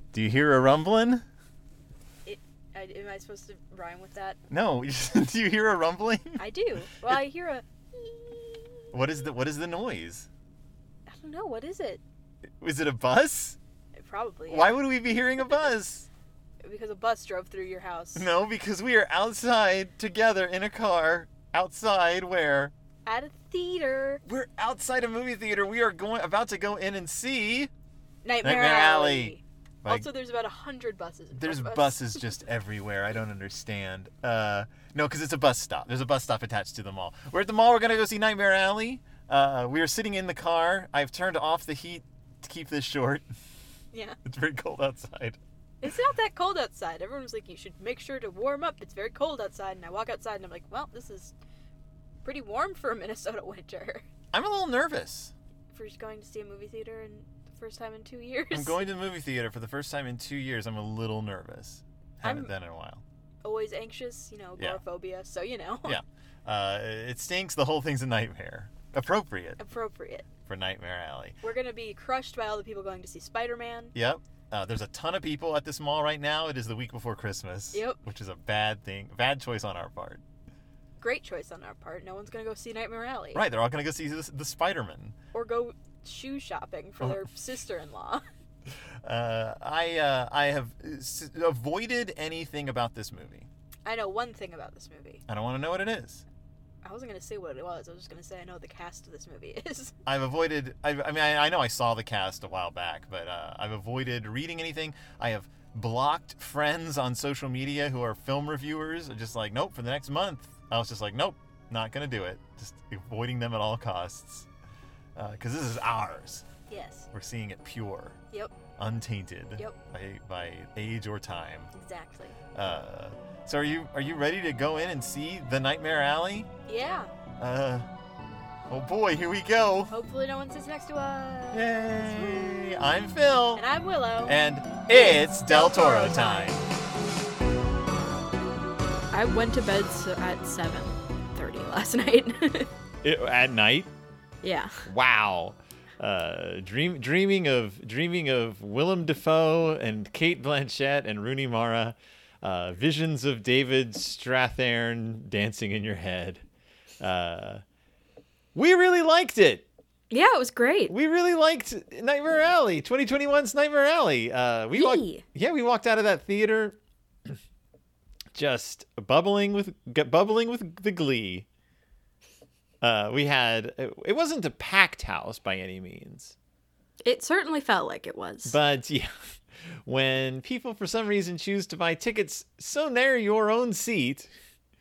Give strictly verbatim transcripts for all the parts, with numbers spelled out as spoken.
Do you hear a rumbling? It, I, am I supposed to rhyme with that? No. Do you hear a rumbling? I do. Well, I hear a... What is the What is the noise? I don't know. What is it? Is it a bus? It probably. Why would we be hearing a bus? Because a bus drove through your house. No, because we are outside together in a car. Outside where? At a theater. We're outside a movie theater. We are going about to go in and see Nightmare, Nightmare Alley. Alley. Like, Also, there's about a hundred buses. In there's front of us. buses just everywhere. I don't understand. Uh, no, because it's a bus stop. There's a bus stop attached to the mall. We're at the mall. We're going to go see Nightmare Alley. Uh, we are sitting in the car. I've turned off the heat to keep this short. Yeah. It's very cold outside. It's not that cold outside. Everyone was like, you should make sure to warm up. It's very cold outside. And I walk outside and I'm like, well, this is pretty warm for a Minnesota winter. I'm a little nervous. For just going to see a movie theater and the first time in two years. I'm going to the movie theater for the first time in two years. I'm a little nervous. Haven't I'm- done it in a while. Always anxious, you know, Yeah. agoraphobia, so you know. Yeah. Uh, it stinks. The whole thing's a nightmare. Appropriate Appropriate. for Nightmare Alley. We're going to be crushed by all the people going to see Spider-Man. Yep. Uh, there's a ton of people at this mall right now. It is the week before Christmas. Yep. Which is a bad thing. Bad choice on our part. Great choice on our part. No one's going to go see Nightmare Alley. Right. They're all going to go see the, the Spider-Man. Or go shoe shopping for Oh. their sister-in-law. Uh, I uh, I have s- avoided anything about this movie. I know one thing about this movie. I don't want to know what it is. I wasn't going to say what it was. I was just going to say I know what the cast of this movie is. I've avoided. I, I mean, I, I know I saw the cast a while back, but uh, I've avoided reading anything. I have blocked friends on social media who are film reviewers. Just like, nope, for the next month. I was just like, nope, not gonna do it. Just avoiding them at all costs. Because this is ours. Yes. We're seeing it pure, Yep. untainted Yep. by by age or time. Exactly. Uh, so are you are you ready to go in and see the Nightmare Alley? Yeah. Uh, oh boy, here we go. Hopefully no one sits next to us. Yay! I'm Phil. And I'm Willow. And it's Del Toro time. I went to bed so- at seven thirty last night. It, at night? Yeah. Wow. Uh, dream, dreaming of dreaming of Willem Dafoe and Kate Blanchett and Rooney Mara. Uh, visions of David Strathairn dancing in your head. Uh, we really liked it. Yeah, it was great. We really liked Nightmare Alley, twenty twenty-one's Nightmare Alley. Uh, we walked, Yee. yeah, we walked out of that theater just bubbling with bubbling with the glee. Uh, we had it wasn't a packed house by any means, It certainly felt like it was. but yeah, when people for some reason choose to buy tickets so near your own seat,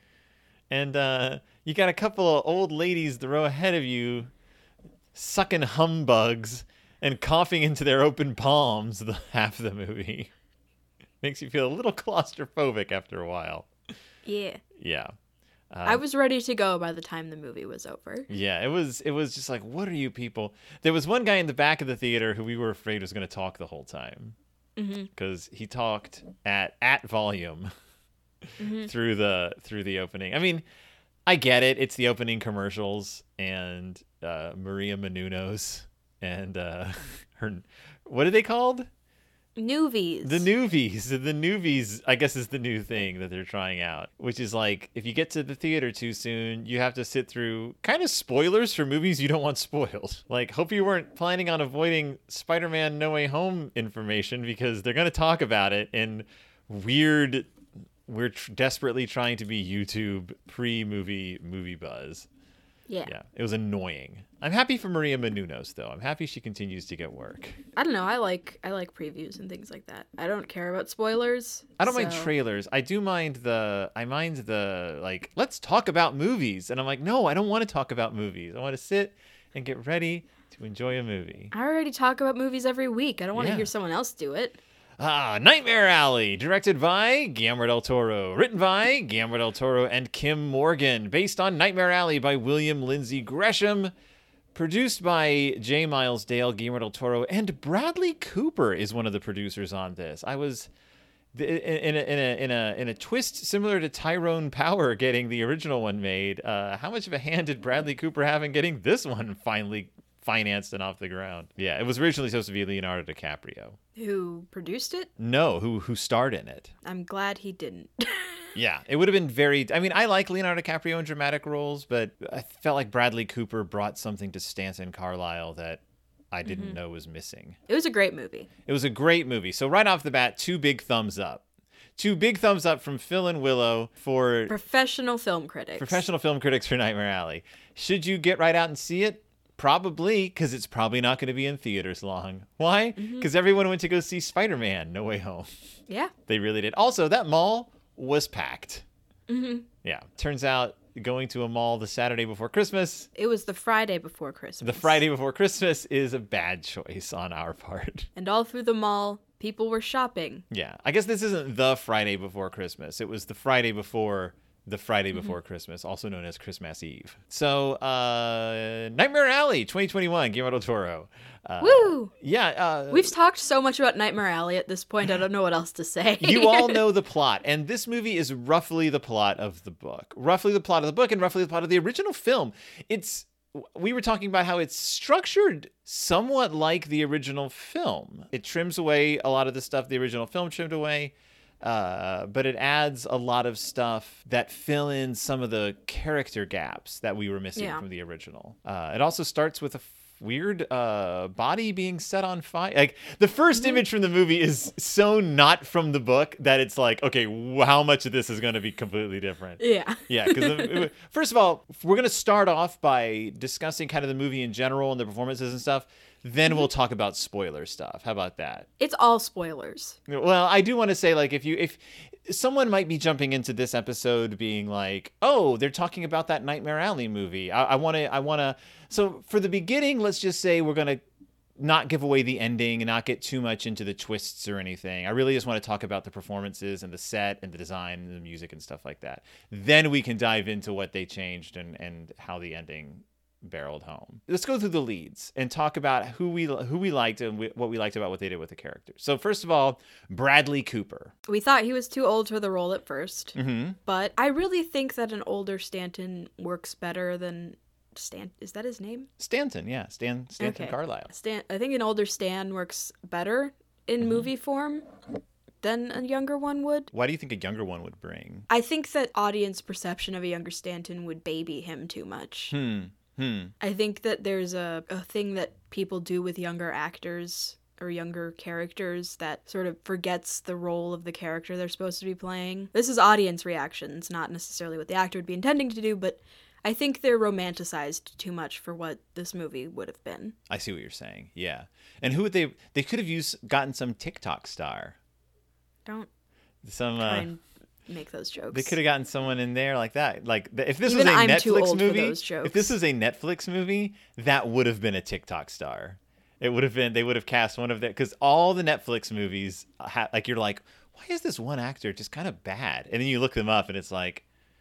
and uh, you got a couple of old ladies the row ahead of you sucking humbugs and coughing into their open palms the half of the movie. Makes you feel a little claustrophobic after a while. yeah. Yeah. Um, I was ready to go by the time the movie was over. yeah, it was it was just like, what are you people? There was one guy in the back of the theater who we were afraid was going to talk the whole time. Because he talked at at volume through the through the opening. I mean, I get it. It's the opening commercials and uh, Maria Menounos and uh, her. What are they called? Newbies. The newbies. The newbies, I guess, is the new thing that they're trying out, which is like, if you get to the theater too soon, you have to sit through kind of spoilers for movies you don't want spoiled. Like, hope you weren't planning on avoiding Spider-Man No Way Home information, because they're going to talk about it in weird, we're tr- desperately trying to be YouTube pre-movie movie buzz. Yeah. Yeah, it was annoying. I'm happy for Maria Menounos, though. I'm happy she continues to get work. I don't know. I like I like previews and things like that. I don't care about spoilers. I don't mind so- trailers. I do mind the, I mind the, like, let's talk about movies. And I'm like, no, I don't want to talk about movies. I want to sit and get ready to enjoy a movie. I already talk about movies every week. I don't want to Yeah. hear someone else do it. Ah, Nightmare Alley, directed by Guillermo del Toro, written by Guillermo del Toro and Kim Morgan, based on Nightmare Alley by William Lindsay Gresham, produced by J. Miles Dale, Guillermo del Toro, and Bradley Cooper is one of the producers on this. I was in a, in a in a in a twist similar to Tyrone Power getting the original one made. Uh, how much of a hand did Bradley Cooper have in getting this one finally financed and off the ground. Yeah, it was originally supposed to be Leonardo DiCaprio. Who produced it? No, who who starred in it. I'm glad he didn't. Yeah, it would have been very... I mean, I like Leonardo DiCaprio in dramatic roles, but I felt like Bradley Cooper brought something to Stanton Carlisle that I didn't mm-hmm. know was missing. It was a great movie. It was a great movie. So right off the bat, two big thumbs up. Two big thumbs up from Phil and Willow for... Professional film critics. Professional film critics for Nightmare Alley. Should you get right out and see it? Probably, because it's probably not going to be in theaters long. Why? Because mm-hmm. everyone went to go see Spider-Man No Way Home. Yeah. They really did. Also, that mall was packed. Mm-hmm. Yeah. Turns out going to a mall the Saturday before Christmas. It was the Friday before Christmas. The Friday before Christmas is a bad choice on our part. And all through the mall, people were shopping. Yeah. I guess this isn't the Friday before Christmas. It was the Friday before the Friday before mm-hmm. Christmas, also known as Christmas Eve. So, uh, Nightmare Alley twenty twenty-one, Guillermo del Toro. Uh, Woo! Yeah. Uh, We've talked so much about Nightmare Alley at this point, I don't know what else to say. You all know the plot, and this movie is roughly the plot of the book. Roughly the plot of the book, and roughly the plot of the original film. It's... We were talking about how it's structured somewhat like the original film. It trims away a lot of the stuff the original film trimmed away. Uh, but it adds a lot of stuff that fill in some of the character gaps that we were missing yeah. from the original. Uh, it also starts with a f- weird uh, body being set on fire. Like the first mm-hmm. image from the movie is so not from the book that it's like, okay, w- how much of this is going to be completely different? Yeah. Yeah, because first of all, we're going to start off by discussing kind of the movie in general and the performances and stuff. Then we'll talk about spoiler stuff. How about that? It's all spoilers. Well, I do want to say, like, if you if someone might be jumping into this episode being like, "Oh, they're talking about that Nightmare Alley movie." I want to, I want to. So for the beginning, let's just say we're gonna not give away the ending and not get too much into the twists or anything. I really just want to talk about the performances and the set and the design and the music and stuff like that. Then we can dive into what they changed and and how the ending barreled home. Let's go through the leads and talk about who we who we liked and we, what we liked about what they did with the characters. So first of all, Bradley Cooper. We thought he was too old for the role at first, mm-hmm. but I really think that an older Stanton works better than Stan. Is that his name? Stanton, yeah, Stan Stanton okay. Carlisle. Stan. I think an older Stan works better in mm-hmm. movie form than a younger one would. Why do you think a younger one would bring? I think that audience perception of a younger Stanton would baby him too much. Hmm. Hmm. I think that there's a, a thing that people do with younger actors or younger characters that sort of forgets the role of the character they're supposed to be playing. This is audience reactions, not necessarily what the actor would be intending to do, but I think they're romanticized too much for what this movie would have been. I see what you're saying. Yeah. And who would they... They could have used gotten some TikTok star. Don't some, try uh, and make those jokes. They could have gotten someone in there like that. Like if this Even was a I'm Netflix too old movie, for those jokes. if this was a Netflix movie, that would have been a TikTok star. It would have been. They would have cast one of them because all the Netflix movies, ha- like you're like, why is this one actor just kind of bad? And then you look them up, and it's like,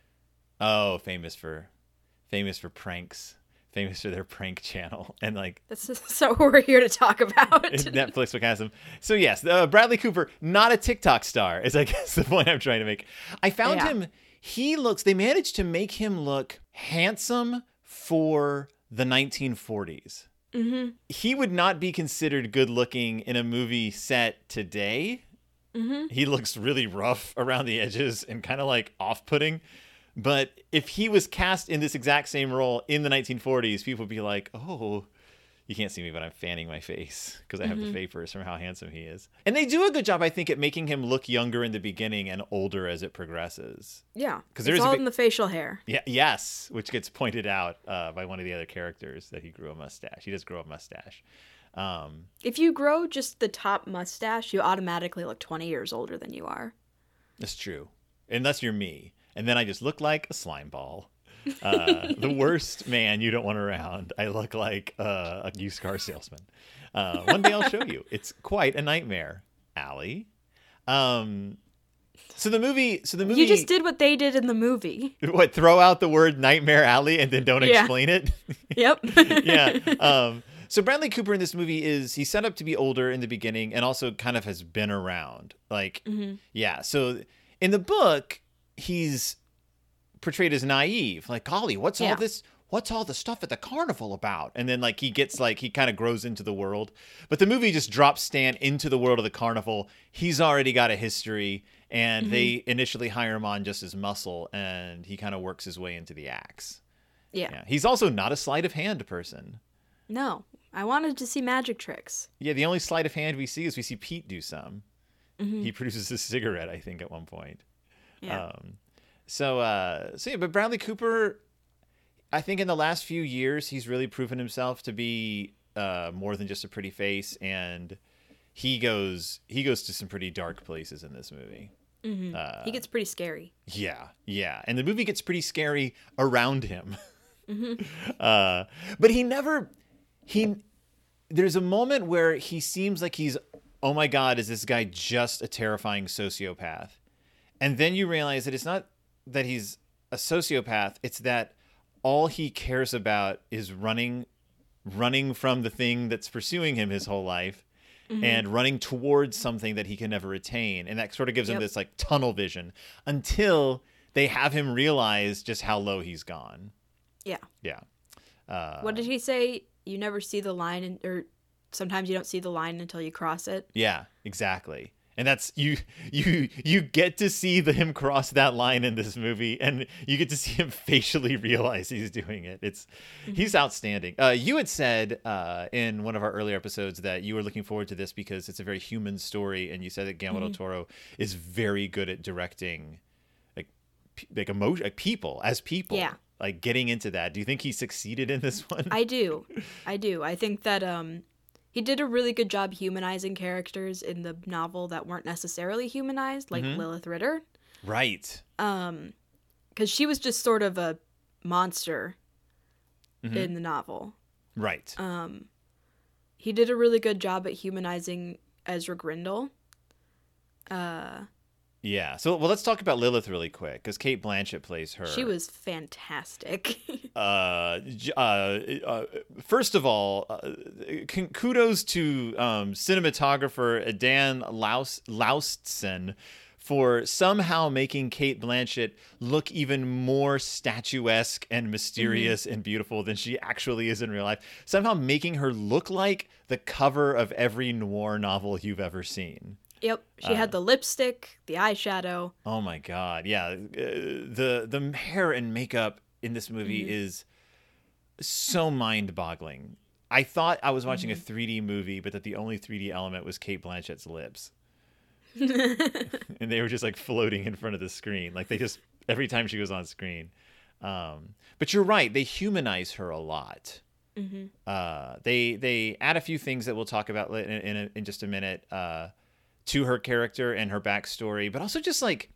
oh, famous for, famous for pranks. Famous for their prank channel, and like that's so what we're here to talk about. Netflix would cast him. So yes, uh, Bradley Cooper, not a TikTok star, is I guess the point I'm trying to make. I found yeah. him. He looks. They managed to make him look handsome for the nineteen forties. Mm-hmm. He would not be considered good looking in a movie set today. Mm-hmm. He looks really rough around the edges and kind of like off-putting. But if he was cast in this exact same role in the nineteen forties, people would be like, oh, you can't see me, but I'm fanning my face because I have mm-hmm. the vapors from how handsome he is. And they do a good job, I think, at making him look younger in the beginning and older as it progresses. Yeah, because it's there's all big... in the facial hair. Yeah, yes, which gets pointed out uh, by one of the other characters that he grew a mustache. He does grow a mustache. Um, if you grow just the top mustache, you automatically look twenty years older than you are. That's true, unless you're me. And then I just look like a slime ball. Uh, the worst man you don't want around. I look like uh, a used car salesman. Uh, one day I'll show you. It's quite a nightmare, Allie. Um, so the movie. So the movie. You just did what they did in the movie. What? Throw out the word Nightmare Alley and then don't yeah. explain it. Yep. yeah. Um, so Bradley Cooper in this movie is he's set up to be older in the beginning and also kind of has been around. Like, mm-hmm. yeah. So in the book, he's portrayed as naive. Like, golly, what's yeah. all this? what's all the stuff at the carnival about? And then like he gets like he kind of grows into the world. But the movie just drops Stan into the world of the carnival. He's already got a history, and mm-hmm. they initially hire him on just as muscle, and he kind of works his way into the acts. Yeah. yeah. He's also not a sleight of hand person. No. I wanted to see magic tricks. Yeah, the only sleight of hand we see is we see Pete do some. Mm-hmm. He produces a cigarette, I think, at one point. Yeah. Um, so, uh, so yeah, but Bradley Cooper, I think in the last few years, he's really proven himself to be uh, more than just a pretty face, and he goes he goes to some pretty dark places in this movie. Mm-hmm. Uh, he gets pretty scary. Yeah, yeah, and the movie gets pretty scary around him. Mm-hmm. uh, but he never he. There's a moment where he seems like he's, oh my God, is this guy just a terrifying sociopath? And then you realize that it's not that he's a sociopath. It's that all he cares about is running, running from the thing that's pursuing him his whole life, mm-hmm. and running towards something that he can never attain. And that sort of gives yep. him this like tunnel vision until they have him realize just how low he's gone. Yeah. Yeah. Uh, what did he say? You never see the line, in, or sometimes you don't see the line until you cross it. Yeah, exactly. And that's you you you get to see the, him cross that line in this movie, and you get to see him facially realize he's doing it. It's mm-hmm. he's outstanding. Uh, you had said uh, in one of our earlier episodes that you were looking forward to this because it's a very human story, and you said that Guillermo mm-hmm. del Toro is very good at directing like like emotion, like people as people. Yeah. Like getting into that. Do you think he succeeded in this one? I do. I do. I think that um, he did a really good job humanizing characters in the novel that weren't necessarily humanized, like mm-hmm. Lilith Ritter. Right. Um, because she was just sort of a monster mm-hmm. in the novel. Right. Um, he did a really good job at humanizing Ezra Grindle. Uh. Yeah. So, well, let's talk about Lilith really quick because Cate Blanchett plays her. She was fantastic. uh, uh, uh, first of all, uh, kudos to um, cinematographer Dan Laus- Laustsen for somehow making Cate Blanchett look even more statuesque and mysterious mm-hmm. and beautiful than she actually is in real life. Somehow making her look like the cover of every noir novel you've ever seen. Yep, she uh, had the lipstick, the eyeshadow. Oh my God, yeah. Uh, the the hair and makeup in this movie mm-hmm. is so mind-boggling. I thought I was watching mm-hmm. a three D movie, but that the only three D element was Cate Blanchett's lips. And they were just like floating in front of the screen. Like they just, every time she was on screen. Um, but you're right, they humanize her a lot. Mm-hmm. Uh, they they add a few things that we'll talk about in, in, a, in just a minute. Uh, to her character and her backstory, but also just like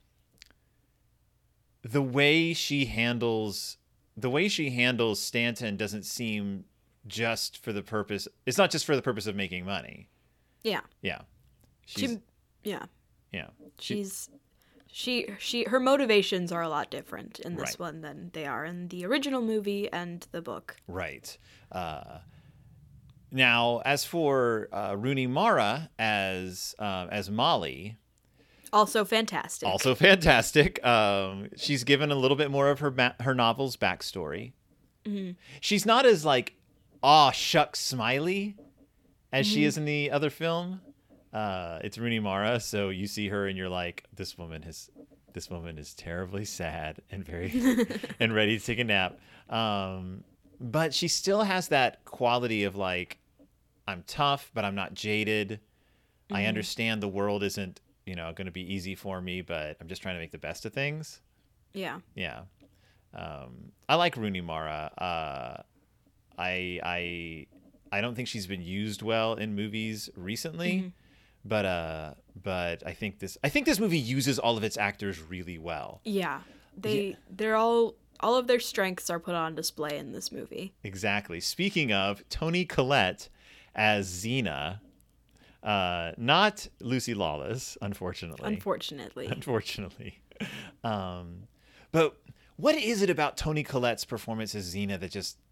the way she handles the way she handles Stanton doesn't seem just for the purpose. It's not just for the purpose of making money. Yeah. Yeah. She's, she, yeah. Yeah. She's she she her motivations are a lot different in this right. one than they are in the original movie and the book. Right. Uh Now, as for uh, Rooney Mara as uh, as Molly, also fantastic. Also fantastic. Um, she's given a little bit more of her ma- her novel's backstory. Mm-hmm. She's not as like, aw shucks smiley as mm-hmm. she is in the other film. Uh, it's Rooney Mara, so you see her and you're like, this woman has this woman is terribly sad and very and ready to take a nap. Um, but she still has that quality of like, I'm tough, but I'm not jaded. Mm-hmm. I understand the world isn't, you know, going to be easy for me, but I'm just trying to make the best of things. Yeah. Yeah. Um, I like Rooney Mara. Uh, I I I don't think she's been used well in movies recently, mm-hmm. but uh, but I think this I think this movie uses all of its actors really well. Yeah. They yeah. they're all all of their strengths are put on display in this movie. Exactly. Speaking of, Toni Collette as Xena, uh, not Lucy Lawless, unfortunately. Unfortunately. Unfortunately. Um, but what is it about Toni Collette's performance as Xena that just...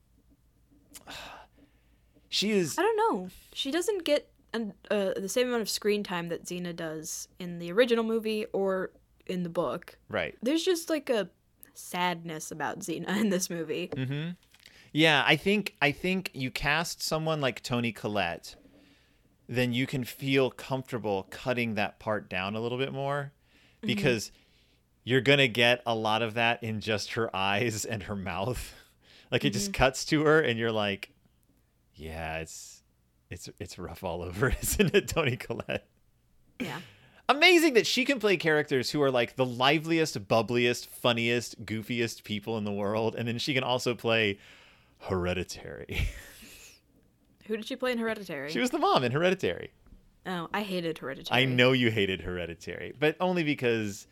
She is... I don't know. She doesn't get an, uh, the same amount of screen time that Xena does in the original movie or in the book. Right. There's just like a... sadness about Xena in this movie. Mm-hmm. Yeah, I think I think you cast someone like Toni Collette, then you can feel comfortable cutting that part down a little bit more, because mm-hmm. you're gonna get a lot of that in just her eyes and her mouth. Like, it mm-hmm. just cuts to her, and you're like, yeah, it's it's it's rough all over, isn't it, Toni Collette? Yeah. Amazing that she can play characters who are like the liveliest, bubbliest, funniest, goofiest people in the world, and then she can also play Hereditary. Who did she play in Hereditary? She was the mom in Hereditary. Oh, I hated Hereditary. I know you hated Hereditary, but only because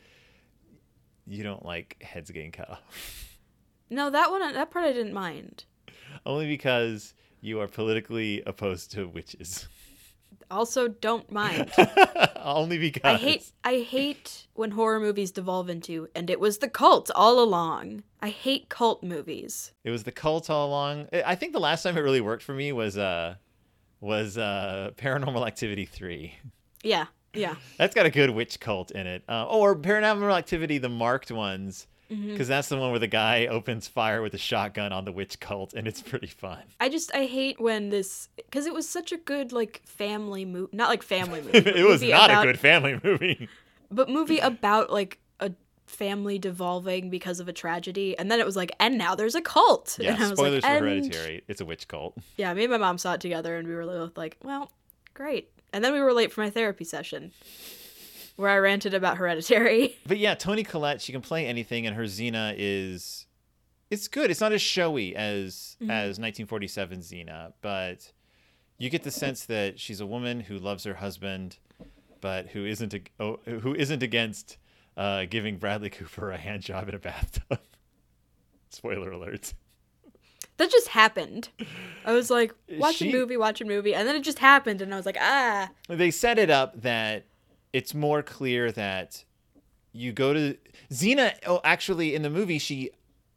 you don't like heads getting cut off. No, that one, that part I didn't mind. Only because you are politically opposed to witches. Also, don't mind. Only because I hate I hate when horror movies devolve into, and it was the cult all along. I hate cult movies. It was the cult all along. I think the last time it really worked for me was uh was uh Paranormal Activity three. Yeah, yeah. That's got a good witch cult in it. Uh, or Paranormal Activity, the marked ones. Because mm-hmm. that's the one where the guy opens fire with a shotgun on the witch cult, and it's pretty fun. I just, I hate when this, because it was such a good, like, family movie. Not like family movie. It was movie not about, a good family movie. But movie about, like, a family devolving because of a tragedy. And then it was like, and now there's a cult. Yeah, and I was spoilers like, for and... Hereditary. It's a witch cult. Yeah, me and my mom saw it together, and we were both like, well, great. And then we were late for my therapy session, where I ranted about Hereditary. But yeah, Toni Collette, she can play anything, and her Xena is, it's good. It's not as showy as mm-hmm. as nineteen forty-seven Xena, but you get the sense that she's a woman who loves her husband, but who isn't a, oh, who isn't against uh, giving Bradley Cooper a hand job in a bathtub. Spoiler alert. That just happened. I was like, watch she, a movie, watch a movie, and then it just happened, and I was like, ah. They set it up that it's more clear that you go to Xena. Oh, actually, in the movie, she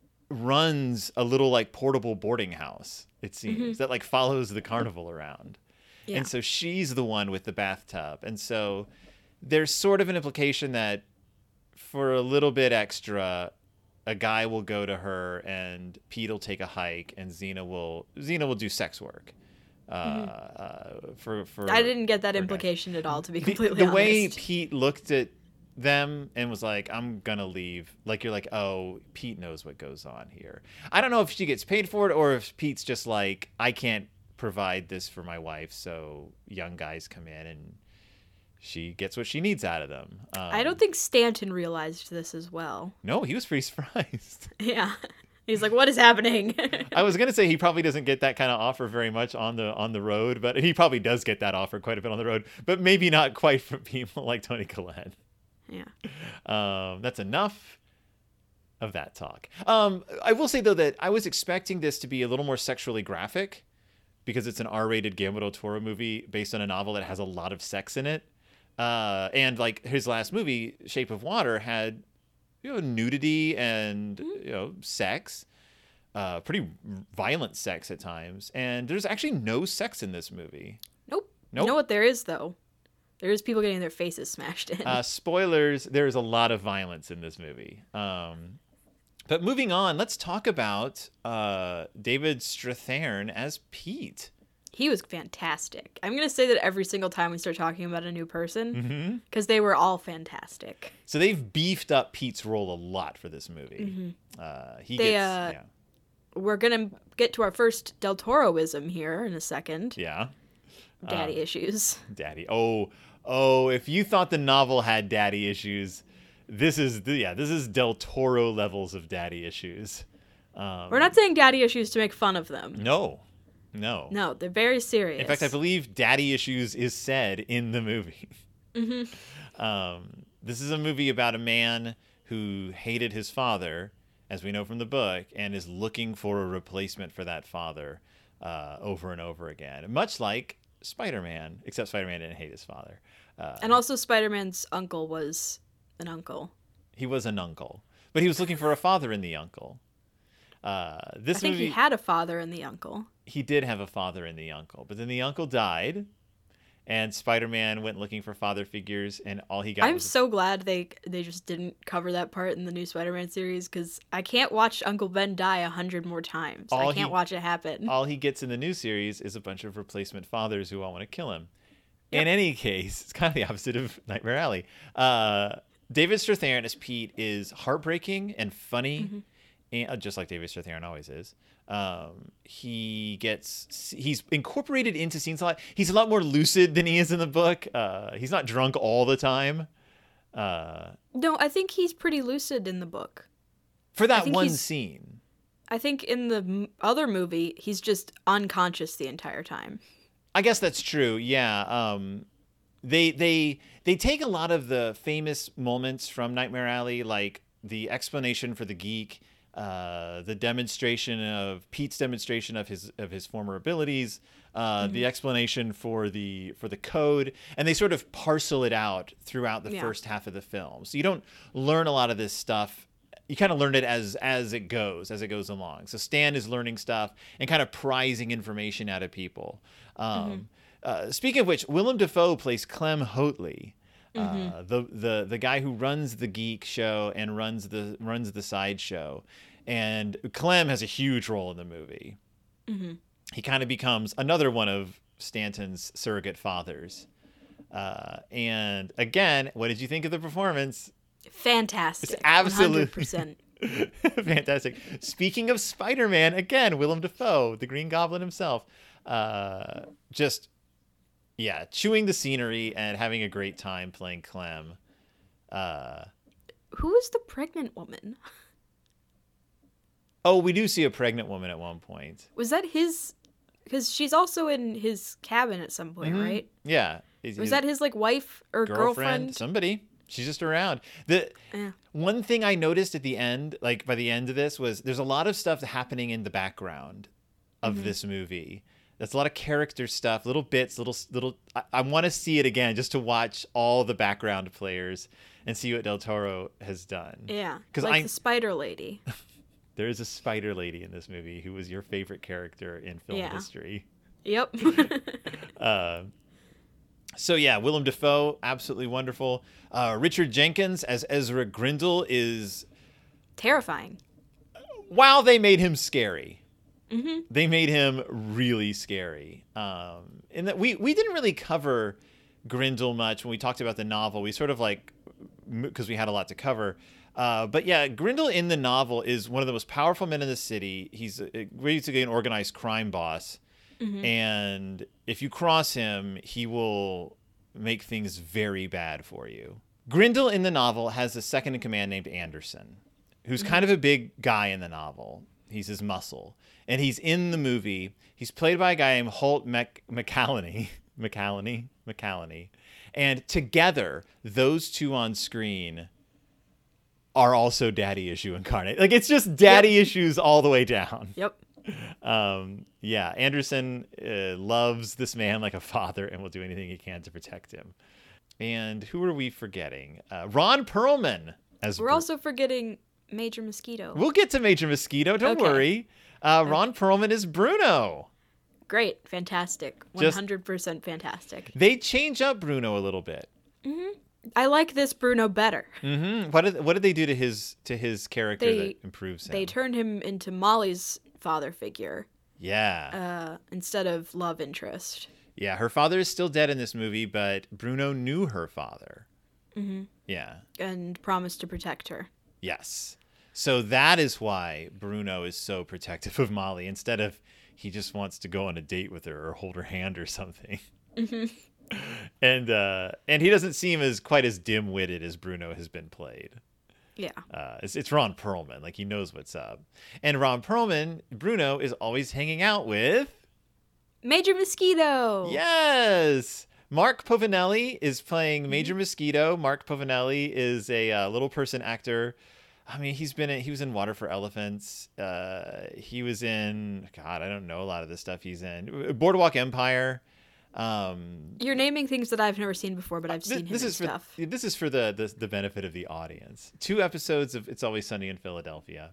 runs a little like portable boarding house. It seems mm-hmm. that like follows the carnival around, yeah. and so she's the one with the bathtub. And so there's sort of an implication that for a little bit extra, a guy will go to her, and Pete will take a hike, and Xena will Xena will do sex work. Uh, uh, for for I didn't get that implication at all, to be completely the, the honest. The way Pete looked at them and was like, I'm gonna leave, like, you're like, oh, Pete knows what goes on here. I don't know if she gets paid for it, or if Pete's just like, I can't provide this for my wife, so young guys come in and she gets what she needs out of them. Um, I don't think Stanton realized this as well. No, he was pretty surprised. Yeah. He's like, what is happening? I was gonna say he probably doesn't get that kind of offer very much on the on the road, but he probably does get that offer quite a bit on the road, but maybe not quite from people like Toni Collette. Yeah. Um, that's enough of that talk. Um, I will say though that I was expecting this to be a little more sexually graphic, because it's an R-rated Guillermo del Toro movie based on a novel that has a lot of sex in it. Uh, and like his last movie, Shape of Water, had, you know, nudity and, you know, sex, uh, pretty violent sex at times. And there's actually no sex in this movie. Nope. Nope. You know what there is, though? There is people getting their faces smashed in. Uh, spoilers, there is a lot of violence in this movie. Um, but moving on, let's talk about uh, David Strathairn as Pete. He was fantastic. I'm going to say that every single time we start talking about a new person, because mm-hmm. they were all fantastic. So they've beefed up Pete's role a lot for this movie. Mm-hmm. Uh, he they, gets, uh, yeah. We're going to get to our first Del Toroism here in a second. Yeah. Daddy um, issues. Daddy. Oh, oh, if you thought the novel had daddy issues, this is, the, yeah, this is Del Toro levels of daddy issues. Um, We're not saying daddy issues to make fun of them. No. No. No, they're very serious. In fact, I believe daddy issues is said in the movie. Mm-hmm. Um, this is a movie about a man who hated his father, as we know from the book, and is looking for a replacement for that father uh, over and over again. Much like Spider-Man, except Spider-Man didn't hate his father. Uh, and also Spider-Man's uncle was an uncle. He was an uncle. But he was looking for a father in the uncle. Uh, this I think movie, he had a father in the uncle. He did have a father in the uncle, but then the uncle died, And Spider-Man went looking for father figures, and all he got I'm was... so glad they they just didn't cover that part in the new Spider-Man series, because I can't watch Uncle Ben die a hundred more times. All I can't he- watch it happen. all he gets in the new series is a bunch of replacement fathers who all want to kill him. Yep. In any case, it's kind of the opposite of Nightmare Alley. Uh, David Strathairn as Pete is heartbreaking and funny, Mm-hmm. and uh, just like David Strathairn always is. Um, he gets he's incorporated into scenes a lot. He's a lot more lucid than he is in the book. Uh, he's not drunk all the time. Uh, No, I think he's pretty lucid in the book. for that think one he's- scene. I think in the m- other movie, he's just unconscious the entire time. I guess that's true. Yeah. Um, they they they take a lot of the famous moments from Nightmare Alley, like the explanation for the geek, uh, the demonstration of Pete's demonstration of his of his former abilities, uh, Mm-hmm. the explanation for the for the code, and they sort of parcel it out throughout the Yeah. first half of the film. So you don't learn a lot of this stuff. You kind of learn it as as it goes, as it goes along. So Stan is learning stuff and kind of prizing information out of people. Um, Mm-hmm. uh, speaking of which, Willem Dafoe plays Clem Hoatley, Mm-hmm. uh, the the the guy who runs the geek show and runs the runs the sideshow. And Clem has a huge role in the movie. Mm-hmm. He kind of becomes another one of Stanton's surrogate fathers. Uh, and again, what did you think of the performance? Fantastic. It's absolute- one hundred percent. Fantastic. Speaking of Spider-Man, again, Willem Dafoe, the Green Goblin himself, uh, just, yeah, chewing the scenery and having a great time playing Clem. Uh, Who is the pregnant woman? oh, we do see a pregnant woman at one point. Was that his? Because she's also in his cabin at some point, Mhm. right? Yeah. Is- Was is- that his like wife or girlfriend? girlfriend? Somebody. She's just around. The Yeah. one thing I noticed at the end, like by the end of this, was there's a lot of stuff happening in the background of Mm-hmm. this movie. That's a lot of character stuff, little bits, little little. I, I want to see it again just to watch all the background players and see what Del Toro has done. Yeah. 'Cause like I- the spider lady. There is a spider lady in this movie who was your favorite character in film Yeah. history. Yep. Uh, so yeah, Willem Dafoe, absolutely wonderful. Uh, Richard Jenkins as Ezra Grindle is, Terrifying. wow, they made him scary. Mm-hmm. They made him really scary. Um, and that we we didn't really cover Grindle much when we talked about the novel. We sort of like, because we had a lot to cover. Uh, but yeah, Grindle in the novel is one of the most powerful men in the city. He's uh, basically an organized crime boss. Mm-hmm. And if you cross him, he will make things very bad for you. Grindle in the novel has a second in command named Anderson, who's kind of a big guy in the novel. He's his muscle. And he's in the movie. He's played by a guy named Holt Mc- McCallany. McCallany? McCallany. And together, those two on screen are also daddy issue incarnate. Like, it's just daddy Yep. issues all the way down. Yep. Um, yeah, Anderson uh, loves this man like a father and will do anything he can to protect him. And who are we forgetting? Uh, Ron Perlman as We're Bru- also forgetting Major Mosquito. We'll get to Major Mosquito. Don't Okay. worry. Uh, Ron Perlman is Bruno. Great. Fantastic. Just- one hundred percent fantastic. They change up Bruno a little bit. I like this Bruno better. hmm What did what did they do to his to his character They- that improves him? They turned him into Molly's father figure yeah, uh, instead of love interest. yeah. Her father is still dead in this movie, but Bruno knew her father. Mm-hmm. Yeah. And promised to protect her. Yes. So that is why Bruno is so protective of Molly instead of he just wants to go on a date with her or hold her hand or something. Mm-hmm. And uh, and he doesn't seem as quite as dim-witted as Bruno has been played. Yeah. Uh, it's, it's Ron Perlman. Like, he knows what's up. And Ron Perlman, Bruno, is always hanging out with... Major Mosquito. Yes! Mark Povinelli is playing Major Mosquito. Mark Povinelli is a uh, little person actor. I mean, he's been in, he was in Water for Elephants. Uh, he was in, God, I don't know a lot of the stuff he's in. Boardwalk Empire. Um, You're naming things that I've never seen before, but I've Th- seen him this in is for stuff. this is for the, the the benefit of the audience. Two episodes of It's Always Sunny in Philadelphia,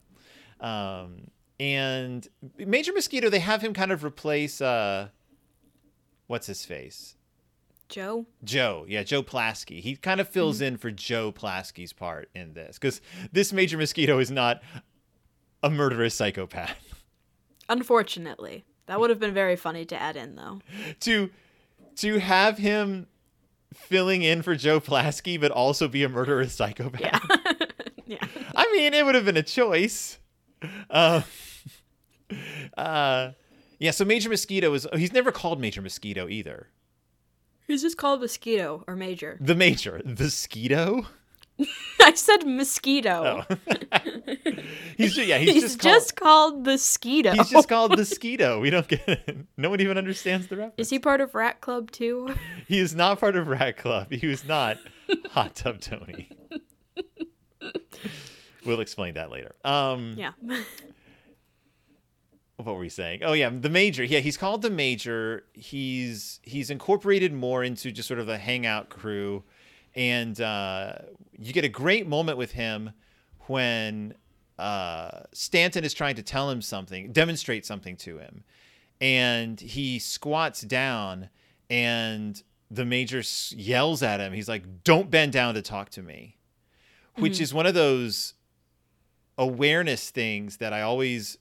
um, and Major Mosquito. They have him kind of replace uh, what's his face, Joe? Joe, yeah, Joe Plasky. He kind of fills mm-hmm. in for Joe Plasky's part in this, because this Major Mosquito is not a murderous psychopath. Unfortunately. That would have been very funny to add in, though. to to have him filling in for Joe Plasky, but also be a murderous psychopath. Yeah. yeah. I mean, it would have been a choice. Uh, uh, yeah, so Major Mosquito is... He's never called Major Mosquito either. He's just called Mosquito or Major. The Major. The Skeeto? I said mosquito. Oh. he's just, yeah, he's, he's just, just called, called the Skeeto. He's just called the Skeeto. We don't get it. No one even understands the reference. Is he part of Rat Club too? He is not part of Rat Club. He was not Hot Tub Tony. We'll explain that later. Um, yeah. What were we saying? Oh yeah, the Major. Yeah, he's called the Major. He's he's incorporated more into just sort of a hangout crew, and uh, you get a great moment with him when uh, Stanton is trying to tell him something, demonstrate something to him, and he squats down, and the Major yells at him. He's like, "Don't bend down to talk to me," mm-hmm. which is one of those awareness things that I always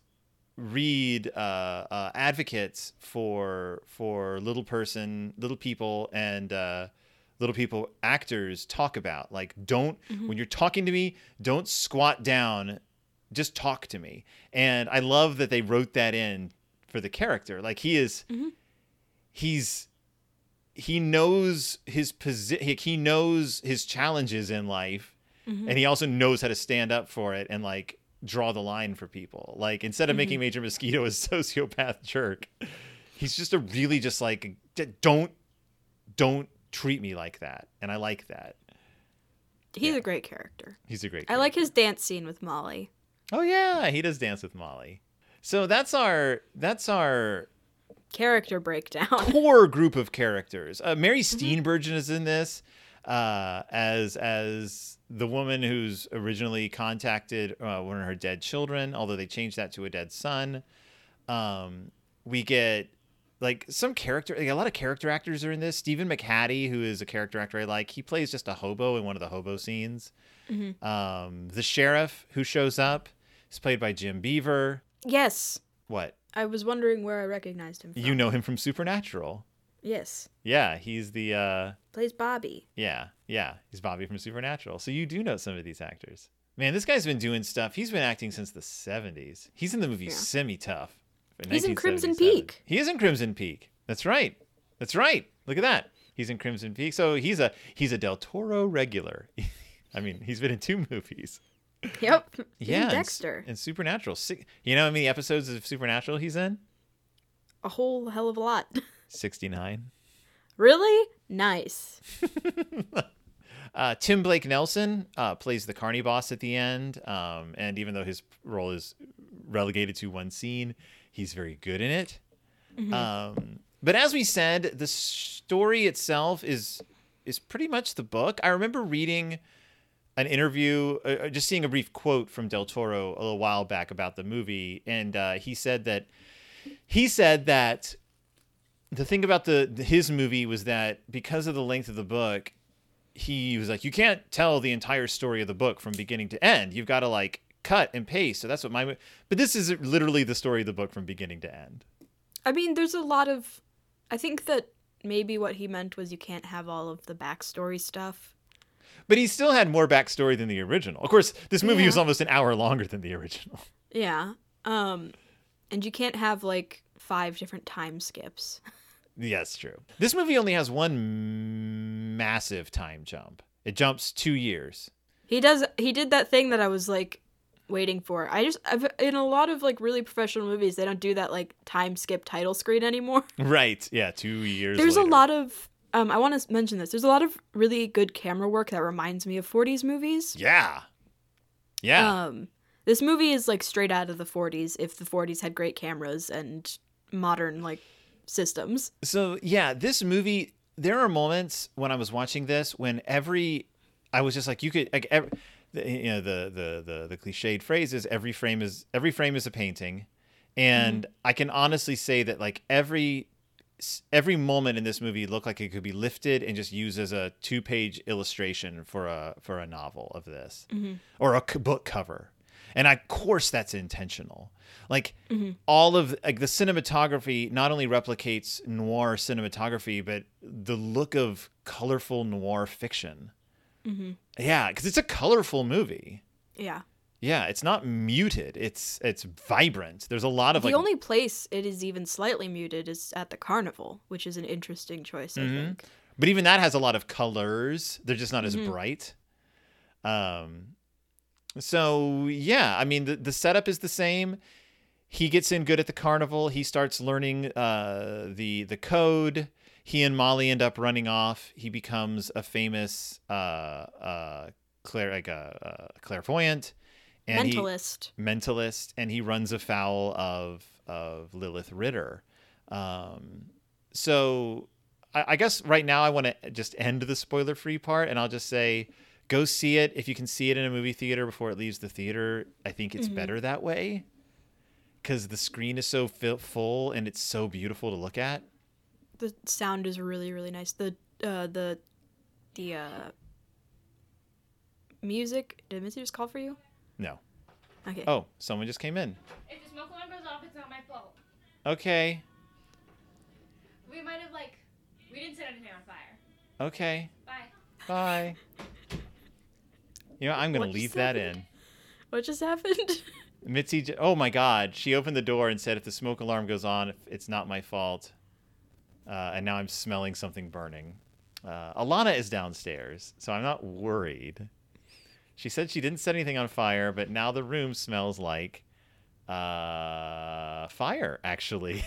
read uh, uh, advocates for for little person, little people, and uh, little people actors talk about. Like, don't mm-hmm. when you're talking to me, don't squat down, just talk to me. And I love that they wrote that in for the character. Like, he is, mm-hmm. he's he knows his position. He knows his challenges in life, mm-hmm. and he also knows how to stand up for it and like draw the line for people. Like, instead of mm-hmm. making Major Mosquito a sociopath jerk, he's just a really just like, don't don't treat me like that. And I like that. He's yeah. a great character. He's a great character. I like his dance scene with Molly. Oh yeah, he does dance with Molly. So that's our that's our character breakdown. Core group of characters. Uh, Mary Steenburgen mm-hmm. is in this uh, as as the woman who's originally contacted uh, one of her dead children, although they changed that to a dead son. Um, we get like some character, like a lot of character actors are in this. Stephen McHattie, who is a character actor I like, he plays just a hobo in one of the hobo scenes. Mm-hmm. Um, the sheriff who shows up is played by Jim Beaver. Yes. What? I was wondering where I recognized him from. You know him from Supernatural. Yes. Yeah, he's the... Uh, Plays Bobby. Yeah, yeah. He's Bobby from Supernatural. So you do know some of these actors. Man, this guy's been doing stuff. He's been acting since the seventies. He's in the movie yeah. Semi-Tough. He's in Crimson Peak. He is in Crimson Peak. That's right. That's right. Look at that. He's in Crimson Peak. So he's a he's a Del Toro regular. I mean, he's been in two movies. Yep. He's yeah, in Dexter. And, and Supernatural. You know how many episodes of Supernatural he's in? A whole hell of a lot. sixty-nine. Really? Nice. uh, Tim Blake Nelson uh, plays the Carney boss at the end. Um, and even though his role is relegated to one scene, he's very good in it. Mm-hmm. Um, but as we said, the story itself is is pretty much the book. I remember reading an interview, uh, just seeing a brief quote from Del Toro a little while back about the movie, and uh, he said that he said that the thing about the, the his movie was that because of the length of the book, he was like, you can't tell the entire story of the book from beginning to end. You've got to like cut and paste. So that's what my but this is literally the story of the book from beginning to end. I mean, there's a lot of I think that maybe what he meant was you can't have all of the backstory stuff. But he still had more backstory than the original. Of course, this movie yeah. was almost an hour longer than the original. Yeah. Um, and you can't have like five different time skips. Yes, true. This movie only has one massive time jump. It jumps two years. He does. He did that thing that I was like waiting for. I just I've, in a lot of like really professional movies, they don't do that like time skip title screen anymore. Right. Yeah. Two years. There's later. a lot of. Um, I want to mention this. There's a lot of really good camera work that reminds me of forties movies. Yeah. Yeah. Um, this movie is like straight out of the forties. If the forties had great cameras and modern like systems. So yeah, this movie. There are moments when I was watching this when every, I was just like, you could like every, you know, the the the the cliched phrase is every frame is every frame is a painting, and mm-hmm. I can honestly say that like every s- every moment in this movie looked like it could be lifted and just used as a two-page illustration for a for a novel of this, Mm-hmm. or a c- book cover. And of course that's intentional. Like Mm-hmm. all of like the cinematography not only replicates noir cinematography, but the look of colorful noir fiction. Mm-hmm. Yeah, because it's a colorful movie. Yeah. Yeah, it's not muted. It's it's vibrant. There's a lot of The like only place it is even slightly muted is at the carnival, which is an interesting choice, I Mhm. think. But even that has a lot of colors. They're just not Mhm. as bright. Um, so yeah, I mean the the setup is the same. He gets in good at the carnival. He starts learning uh, the the code. He and Molly end up running off. He becomes a famous uh, uh, clair like a, a clairvoyant, and he- Mentalist. mentalist, and he runs afoul of of Lilith Ritter. Um, so I, I guess right now I want to just end the spoiler free part, and I'll just say, go see it if you can see it in a movie theater before it leaves the theater. I think it's Mhm. better that way because the screen is so fi- full and it's so beautiful to look at. The sound is really, really nice. The uh the the uh music. Did Missy just call for you? No. Okay. Oh, someone just came in. If the smoke alarm goes off, it's not my fault. Okay. We might have, like, we didn't set anything on fire. Okay. Bye. Bye. You know, I'm going What to just leave that happened? in. What just happened? Mitzi, j- oh my God. She opened the door and said, if the smoke alarm goes on, it's not my fault. Uh, and now I'm smelling something burning. Uh, Alana is downstairs, so I'm not worried. She said she didn't set anything on fire, but now the room smells like uh, fire, actually.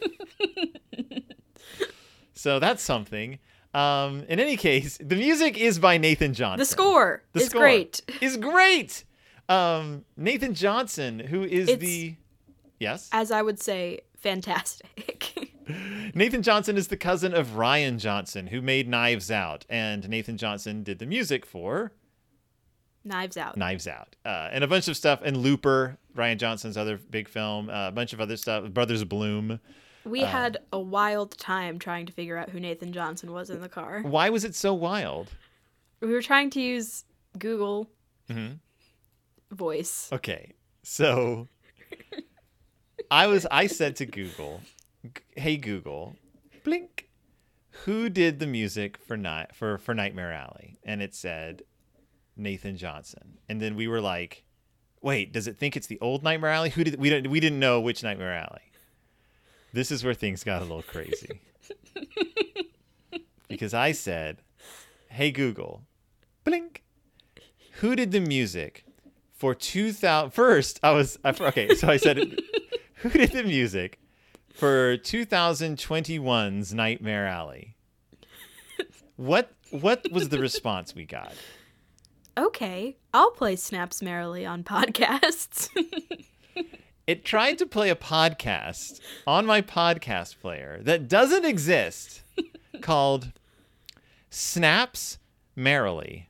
So that's something. Um, in any case, the music is by Nathan Johnson. The score The is score great. is great. Um, Nathan Johnson, who is It's- the yes, As I would say, fantastic. Nathan Johnson is the cousin of Ryan Johnson, who made Knives Out, and Nathan Johnson did the music for Knives Out. Knives Out, uh, and a bunch of stuff, and Looper, Ryan Johnson's other big film, uh, a bunch of other stuff, Brothers Bloom. We had a wild time trying to figure out who Nathan Johnson was in the car. Why was it so wild? We were trying to use Google Mhm. Voice. Okay, so I was I said to Google, "Hey Google, blink, who did the music for night for for Nightmare Alley?" And it said Nathan Johnson. And then we were like, "Wait, does it think it's the old Nightmare Alley? Who did we didn't we didn't know which Nightmare Alley?" This is where things got a little crazy. Because I said, "Hey Google, blink, who did the music for two thousand?" First, I was I, okay, so I said, "Who did the music for twenty twenty-one's Nightmare Alley?" What what was the response we got? Okay, I'll play Snaps Merrily on podcasts. It tried to play a podcast on my podcast player that doesn't exist called Snaps Merrily.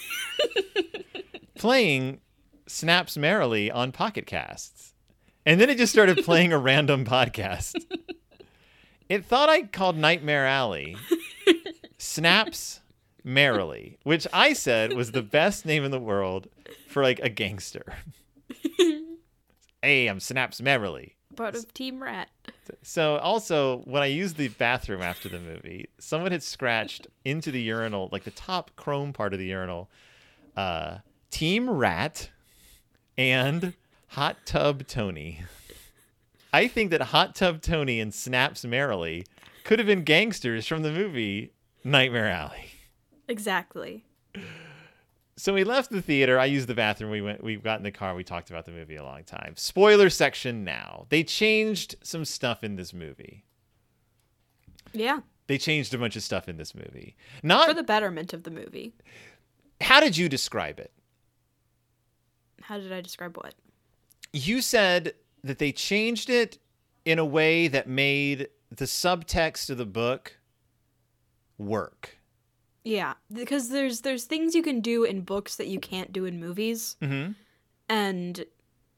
Playing Snaps Merrily on Pocket Casts. And then it just started playing a random podcast. It thought I called Nightmare Alley Snaps Merrily, which I said was the best name in the world for like a gangster. Hey, I'm Snaps Merrily. Part of Team Rat. So also, when I used the bathroom after the movie, someone had scratched into the urinal, like the top chrome part of the urinal, uh, Team Rat and Hot Tub Tony. I think that Hot Tub Tony and Snaps Merrily could have been gangsters from the movie Nightmare Alley. Exactly. So we left the theater. I used the bathroom. We went. We got in the car. We talked about the movie a long time. Spoiler section now. They changed some stuff in this movie. Yeah, They changed a bunch of stuff in this movie. Not for the betterment of the movie. How did you describe it? How did I describe what? You said that they changed it in a way that made the subtext of the book work. Yeah, because there's there's things you can do in books that you can't do in movies, Mm-hmm. and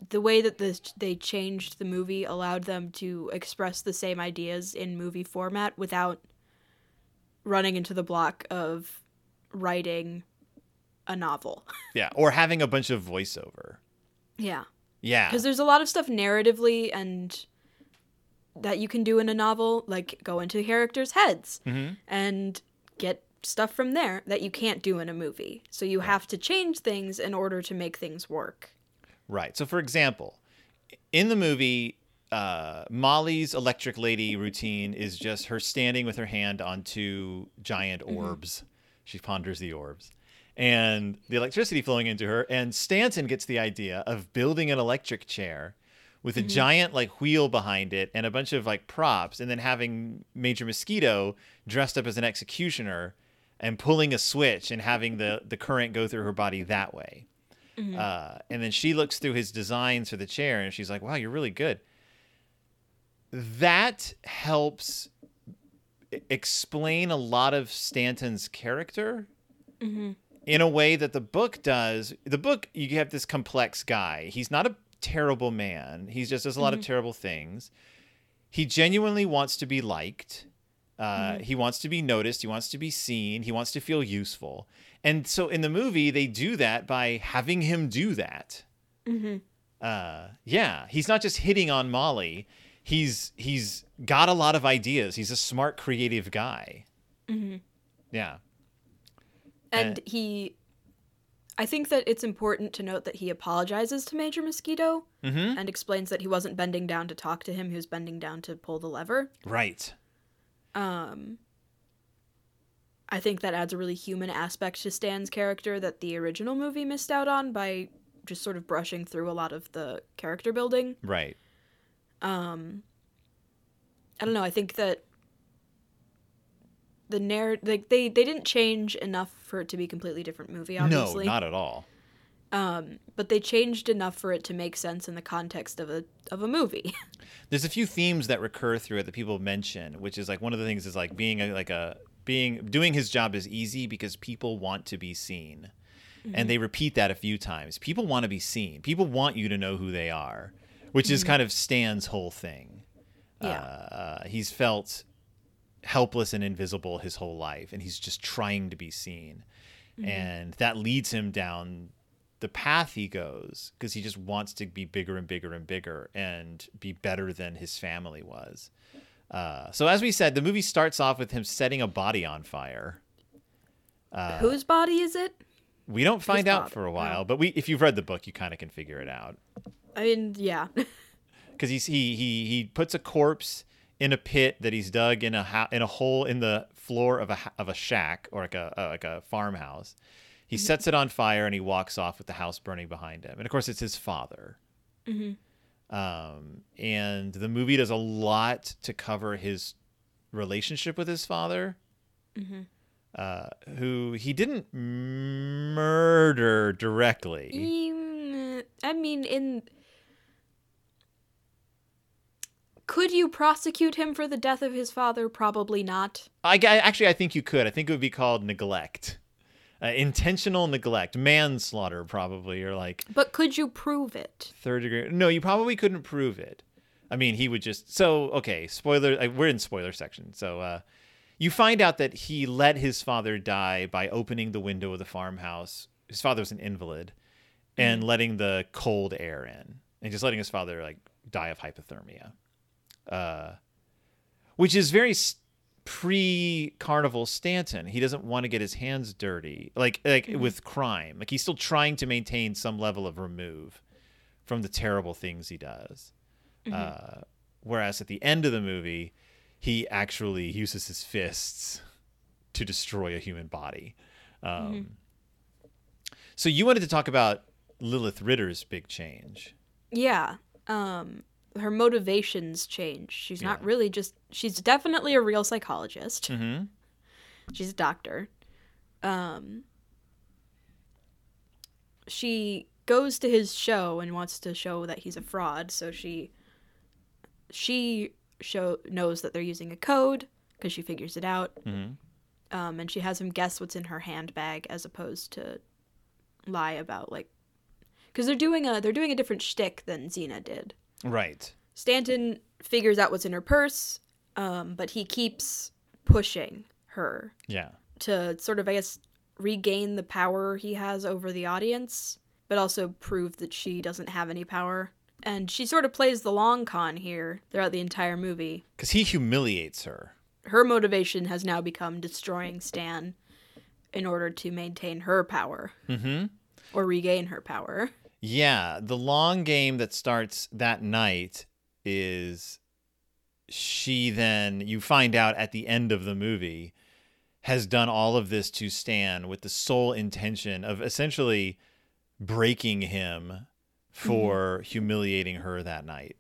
the way that this they changed the movie allowed them to express the same ideas in movie format without running into the block of writing a novel. Yeah, or having a bunch of voiceover. Yeah. Yeah. Because there's a lot of stuff narratively and that you can do in a novel, like go into characters' heads Mm-hmm. and get stuff from there that you can't do in a movie. So you have to change things in order to make things work. Right. So, for example, in the movie, uh, Molly's electric lady routine is just her standing with her hand on two giant orbs. Mm-hmm. She ponders the orbs. And the electricity flowing into her. And Stanton gets the idea of building an electric chair with a mm-hmm. giant like wheel behind it and a bunch of like props, and then having Major Mosquito dressed up as an executioner and pulling a switch and having the, the current go through her body that way. Mm-hmm. Uh, and then she looks through his designs for the chair and she's like, wow, you're really good. That helps explain a lot of Stanton's character mm-hmm. in a way that the book does. The book, you have this complex guy. He's not a terrible man. He just does a lot mm-hmm. of terrible things. He genuinely wants to be liked. Uh, mm-hmm. He wants to be noticed. He wants to be seen. He wants to feel useful. And so in the movie, they do that by having him do that. Mm-hmm. Uh, yeah, he's not just hitting on Molly. He's he's got a lot of ideas. He's a smart, creative guy. Mm-hmm. Yeah. And uh, he... I think that it's important to note that he apologizes to Major Mosquito mm-hmm. and explains that he wasn't bending down to talk to him. He was bending down to pull the lever. Right. Um... I think that adds a really human aspect to Stan's character that the original movie missed out on by just sort of brushing through a lot of the character building. Right. Um, I don't know. I think that the narr- like they, they didn't change enough for it to be a completely different movie, obviously. No, not at all. Um, but they changed enough for it to make sense in the context of a of a movie. There's a few themes that recur through it that people mention, which is like one of the things is like being a, like a being doing his job is easy because people want to be seen. Mm-hmm. And they repeat that a few times. People want to be seen. People want you to know who they are, which mm-hmm. is kind of Stan's whole thing. Yeah. Uh, he's felt helpless and invisible his whole life, and he's just trying to be seen. Mm-hmm. And that leads him down the path he goes because he just wants to be bigger and bigger and bigger and be better than his family was. Uh, so as we said, the movie starts off with him setting a body on fire. Uh, Whose body is it? We don't find His out body. for a while, oh. but we if you've read the book, you kind of can figure it out. I mean, yeah. Because he he he puts a corpse in a pit that he's dug in a ha- in a hole in the floor of a of a shack or like a uh, like a farmhouse. He mm-hmm. sets it on fire and he walks off with the house burning behind him. And of course, it's his father. Mm-hmm. Um, and the movie does a lot to cover his relationship with his father, mm-hmm. uh, who he didn't murder directly. I mean, in could you prosecute him for the death of his father? Probably not. I, I actually, I think you could. I think it would be called neglect. Uh, intentional neglect, manslaughter, probably, or like. But could you prove it? Third degree? No, you probably couldn't prove it. I mean, he would just. So okay, spoiler. Uh, we're in spoiler section. So uh, you find out that he let his father die by opening the window of the farmhouse. His father was an invalid, and mm. letting the cold air in, and just letting his father like die of hypothermia, uh, which is very. St- pre-Carnival Stanton. He doesn't want to get his hands dirty like like mm-hmm. with crime. Like he's still trying to maintain some level of remove from the terrible things he does. Mm-hmm. Uh, whereas at the end of the movie, he actually uses his fists to destroy a human body. Um, mm-hmm. So you wanted to talk about Lilith Ritter's big change. Yeah. Um her motivations change. She's yeah. not really just... She's definitely a real psychologist. Mm-hmm. She's a doctor. Um, she goes to his show and wants to show that he's a fraud, so she... She show, knows that they're using a code, because she figures it out. Mm-hmm. Um, and she has him guess what's in her handbag, as opposed to lie about, like... because they're doing a they're doing a different shtick than Xena did. Right. Stanton figures out what's in her purse, um, but he keeps pushing her Yeah. to sort of, I guess, regain the power he has over the audience, but also prove that she doesn't have any power. And she sort of plays the long con here throughout the entire movie. Because he humiliates her. Her motivation has now become destroying Stan in order to maintain her power. Mm-hmm. Or regain her power. Yeah. The long game that starts that night is she then, you find out at the end of the movie, has done all of this to Stan with the sole intention of essentially breaking him for mm-hmm. humiliating her that night.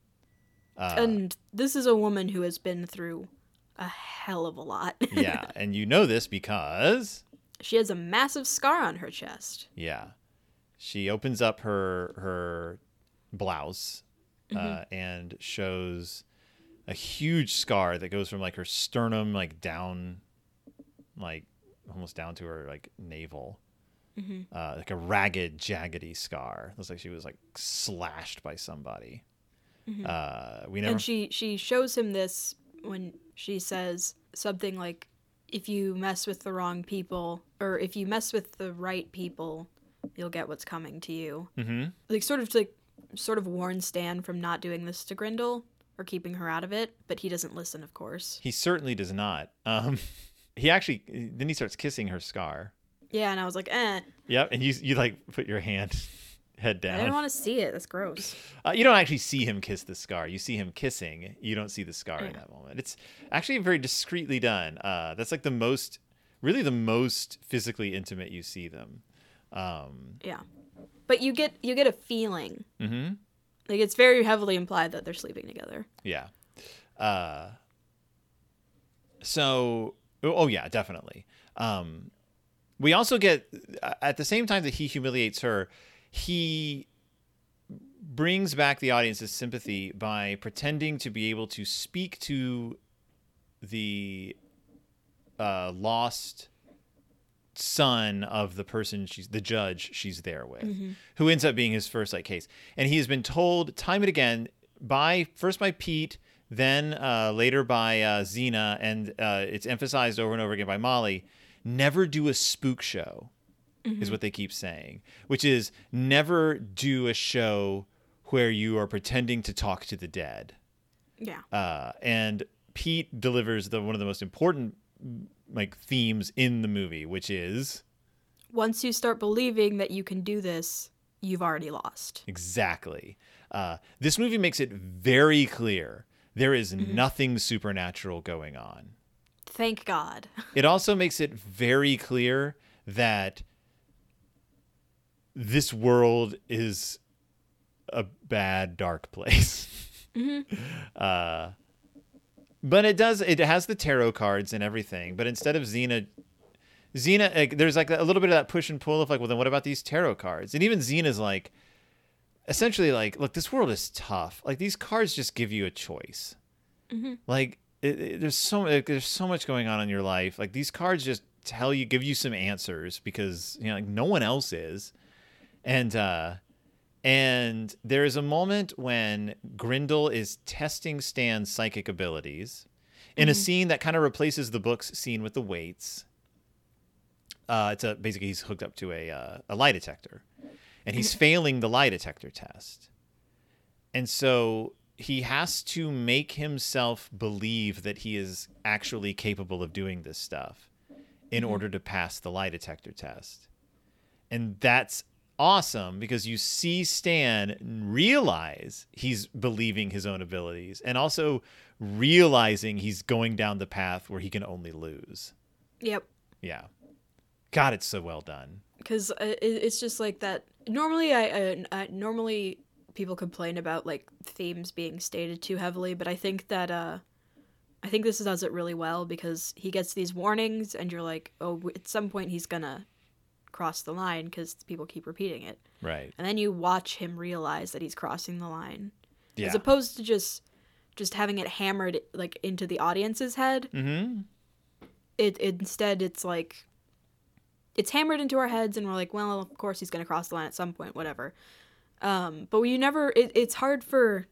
Uh, and this is a woman who has been through a hell of a lot. Yeah, and you know this because... she has a massive scar on her chest. Yeah. She opens up her her blouse uh, mm-hmm. and shows a huge scar that goes from like her sternum like down, like almost down to her like navel. Mm-hmm. Uh, like a ragged, jaggedy scar. Looks like she was like slashed by somebody. Mm-hmm. Uh, we never. And she she shows him this when she says something like, "If you mess with the wrong people, or if you mess with the right people, you'll get what's coming to you." Mm-hmm. Like sort of like sort of warn Stan from not doing this to Grindel or keeping her out of it, but he doesn't listen, of course. He certainly does not. Um, he actually then he starts kissing her scar. Yeah, and I was like, eh. Yep, and you you like put your hand, head down. I didn't want to see it. That's gross. Uh, you don't actually see him kiss the scar. You see him kissing. You don't see the scar yeah. in that moment. It's actually very discreetly done. Uh, that's like the most, really the most physically intimate you see them. Um, yeah, but you get you get a feeling. Mm-hmm. Like it's very heavily implied that they're sleeping together. Yeah. Uh, so, oh yeah, definitely. Um, We also get, at the same time that he humiliates her, he brings back the audience's sympathy by pretending to be able to speak to the uh, lost son of the person she's, the judge she's there with, mm-hmm. who ends up being his first like case. And he has been told time and again by, first by Pete, then uh, later by uh, Xena, and uh, it's emphasized over and over again by Molly, never do a spook show, mm-hmm. is what they keep saying, which is never do a show where you are pretending to talk to the dead. Yeah. Uh, and Pete delivers the one of the most important like themes in the movie, which is once you start believing that you can do this, you've already lost. Exactly. Uh, this movie makes it very clear there is mm-hmm. nothing supernatural going on. Thank God. It also makes it very clear that this world is a bad, dark place. Mm-hmm. Uh, but it does, it has the tarot cards and everything. But instead of Xena, Xena, like, there's like a little bit of that push and pull of like, well, then what about these tarot cards? And even Xena's like, essentially like, look, this world is tough. Like these cards just give you a choice. Mm-hmm. Like, It, it, there's so like, there's so much going on in your life. Like these cards just tell you, give you some answers because you know like no one else is, and uh, and there is a moment when Grindel is testing Stan's psychic abilities in mm-hmm. a scene that kind of replaces the book's scene with the weights. Uh, it's a basically he's hooked up to a uh, a lie detector, and he's failing the lie detector test, and so he has to make himself believe that he is actually capable of doing this stuff in mm-hmm. order to pass the lie detector test. And that's awesome because you see Stan realize he's believing his own abilities and also realizing he's going down the path where he can only lose. Yep. Yeah. God, it's so well done. Because uh, it's just like that. Normally, I, uh, I normally... people complain about like themes being stated too heavily, but I think that uh I think this does it really well because he gets these warnings and you're like, oh, at some point he's gonna cross the line because people keep repeating it, right? And then you watch him realize that he's crossing the line, yeah. as opposed to just just having it hammered like into the audience's head. Mm-hmm. It, it instead it's like it's hammered into our heads, and we're like, well, of course he's gonna cross the line at some point, whatever. Um, but you never. It, it's hard for.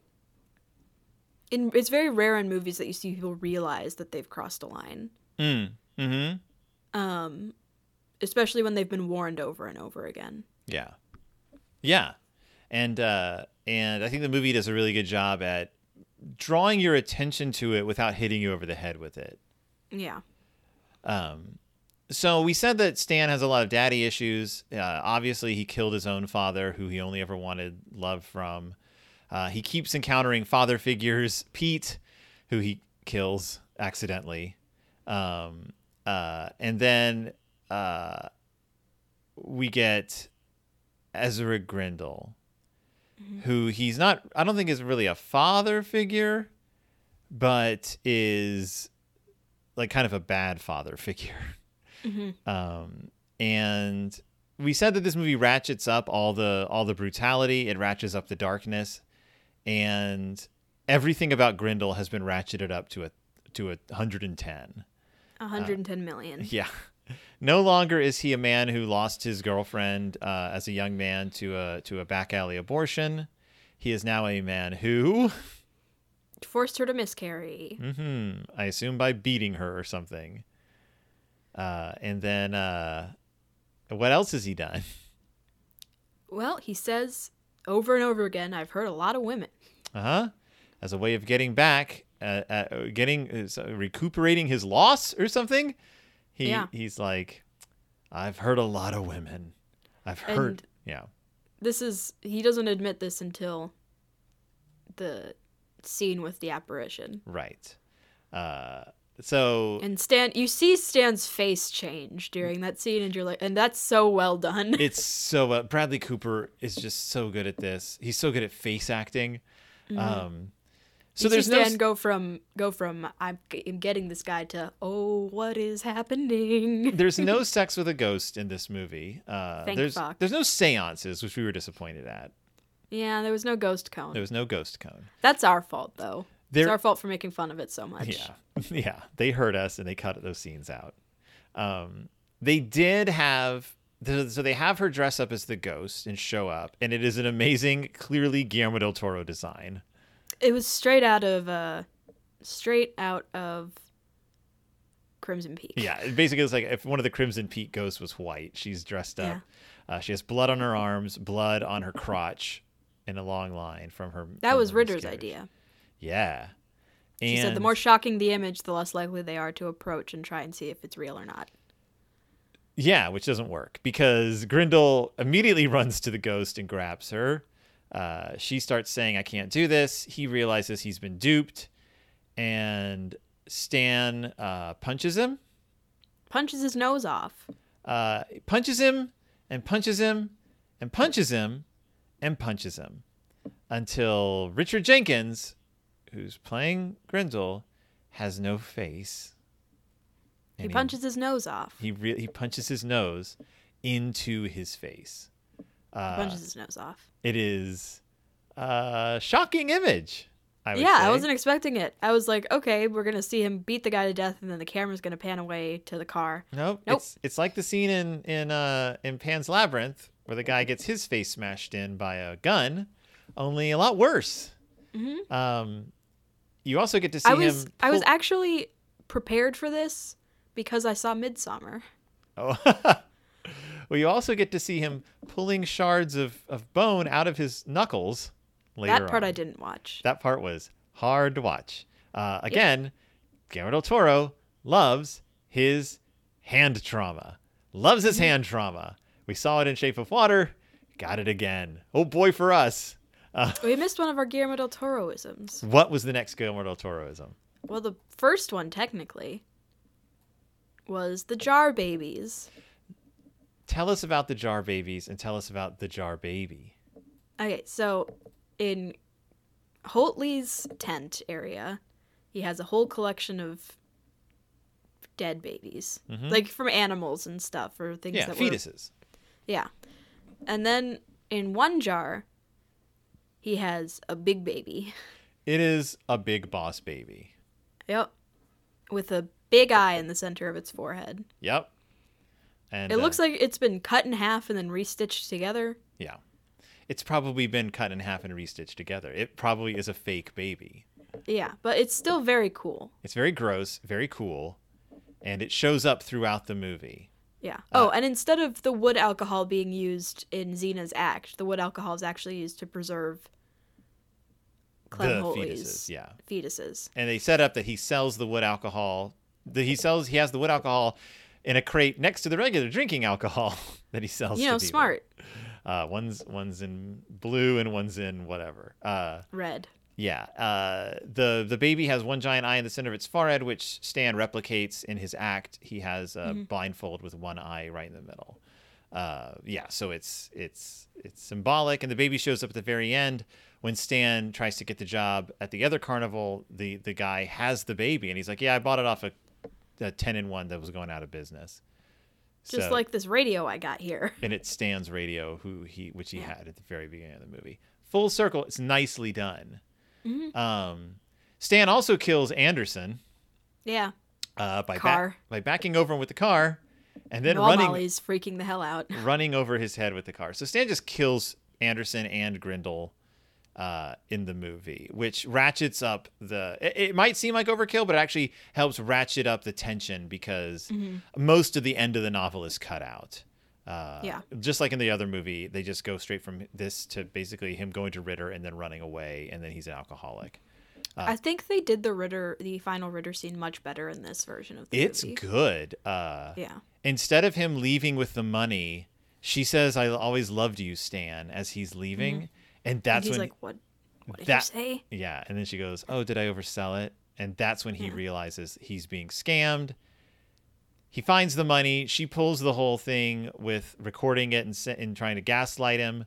In, it's very rare in movies that you see people realize that they've crossed a line. Mm. Mm-hmm. Um, especially when they've been warned over and over again. Yeah. Yeah. And uh, and I think the movie does a really good job at drawing your attention to it without hitting you over the head with it. Yeah. Um, so we said that Stan has a lot of daddy issues. Uh, obviously, he killed his own father, who he only ever wanted love from. Uh, he keeps encountering father figures. Pete, who he kills accidentally. Um, uh, and then uh, we get Ezra Grindle, mm-hmm. who he's not, I don't think is really a father figure, but is like kind of a bad father figure. Mm-hmm. Um, and we said that this movie ratchets up all the all the brutality. It ratchets up the darkness, and everything about Grindle has been ratcheted up to a to a hundred and ten. one hundred ten million. Uh, yeah. No longer is he a man who lost his girlfriend uh, as a young man to a to a back alley abortion. He is now a man who forced her to miscarry. Mm-hmm. I assume by beating her or something. Uh, and then, uh, what else has he done? Well, he says over and over again, I've hurt a lot of women. Uh-huh. As a way of getting back, uh, uh, getting, uh, recuperating his loss or something. He yeah. He's like, I've hurt a lot of women. I've hurt, and yeah. This is, he doesn't admit this until the scene with the apparition. Right. Uh, so. And Stan, you see Stan's face change during that scene, and you're like, and that's so well done. It's so, uh, Bradley Cooper is just so good at this. He's so good at face acting. Mm-hmm. Um, so you there's see no Stan go from go from I'm getting this guy to oh what is happening. There's no sex with a ghost in this movie. Uh, Thank there's fuck. There's no seances, which we were disappointed at. Yeah, there was no ghost cone. There was no ghost cone. That's our fault though. There, it's our fault for making fun of it so much. Yeah, yeah. They hurt us and they cut those scenes out. Um, they did have. So they have her dress up as the ghost and show up, and it is an amazing, clearly Guillermo del Toro design. It was straight out of uh, straight out of Crimson Peak. Yeah, it basically it's like if one of the Crimson Peak ghosts was white. She's dressed up. Yeah. Uh, she has blood on her arms, blood on her crotch, in a long line from her. That from was her Ritter's miscarriage. idea. Yeah. And she said the more shocking the image, the less likely they are to approach and try and see if it's real or not. Yeah, which doesn't work because Grindle immediately runs to the ghost and grabs her. Uh, she starts saying, I can't do this. He realizes he's been duped. And Stan uh, punches him. Punches his nose off. Uh, punches him and punches him and punches him and punches him. Until Richard Jenkins, who's playing Grindle, has no face. He punches he, his nose off. He re- he punches his nose into his face. Uh, he punches his nose off. It is a shocking image, I would yeah, say. I wasn't expecting it. I was like, okay, we're going to see him beat the guy to death, and then the camera's going to pan away to the car. Nope. Nope. It's, it's like the scene in, in, uh, in Pan's Labyrinth where the guy gets his face smashed in by a gun, only a lot worse. Mm-hmm. Um, you also get to see I was, him... Pull- I was actually prepared for this because I saw Midsommar. Oh, well, you also get to see him pulling shards of, of bone out of his knuckles later That part on. I didn't watch. That part was hard to watch. Uh, again, yep. Guillermo del Toro loves his hand trauma. Loves his hand trauma. We saw it in Shape of Water. Got it again. Oh boy for us. Uh, we missed one of our Guillermo del Toro-isms. What was the next Guillermo del Toro-ism? Well, the first one, technically, was the Jar Babies. Tell us about the Jar Babies and tell us about the Jar Baby. Okay, so in Holtley's tent area, he has a whole collection of dead babies. Mm-hmm. Like from animals and stuff or things yeah, that fetuses. Were... Yeah. And then in one jar, he has a big baby. It is a big boss baby. Yep. With a big eye in the center of its forehead. Yep. And It uh, looks like it's been cut in half and then restitched together. yeah, it's probably been cut in half and restitched together. It probably is a fake baby. Yeah, but it's still very cool. It's very gross, very cool, and it shows up throughout the movie. Yeah. Uh, Oh, and instead of the wood alcohol being used in Xena's act, the wood alcohol is actually used to preserve Clem the Holey's fetuses, yeah. fetuses. And they set up that he sells the wood alcohol. The, he sells. He has the wood alcohol in a crate next to the regular drinking alcohol that he sells. You to know, people. smart. Uh, one's one's in blue and one's in whatever. Uh, Red. yeah. Uh, the the baby has one giant eye in the center of its forehead, which Stan replicates in his act. He has a Mm-hmm. blindfold with one eye right in the middle. Uh, yeah. So it's it's it's symbolic, and the baby shows up at the very end. When Stan tries to get the job at the other carnival, the, the guy has the baby, and he's like, yeah, I bought it off a, a ten in one that was going out of business. Just So- like this radio I got here. and it's Stan's radio, who he which he Yeah. had at the very beginning of the movie. Full circle. It's nicely done. Mm-hmm. Um, Stan also kills Anderson Yeah. uh, by, ba- Car. by backing over him with the car and then While running Molly's freaking the hell out. running over his head with the car. So Stan just kills Anderson and Grindel uh, in the movie, which ratchets up the. It, it might seem like overkill, but it actually helps ratchet up the tension because Mm-hmm. most of the end of the novel is cut out. Uh, Yeah. Just like in the other movie, they just go straight from this to basically him going to Ritter and then running away, and then he's an alcoholic. I think they did the Ritter, the final Ritter scene much better in this version of the It's movie. good. Uh, Yeah. Instead of him leaving with the money, she says, "I always loved you, Stan," as he's leaving, and And that's he's when like, what, what did that- you say? yeah, and then she goes, "Oh, did I oversell it?" And that's when he Yeah. realizes he's being scammed. He finds the money. She pulls the whole thing with recording it and, se- and trying to gaslight him.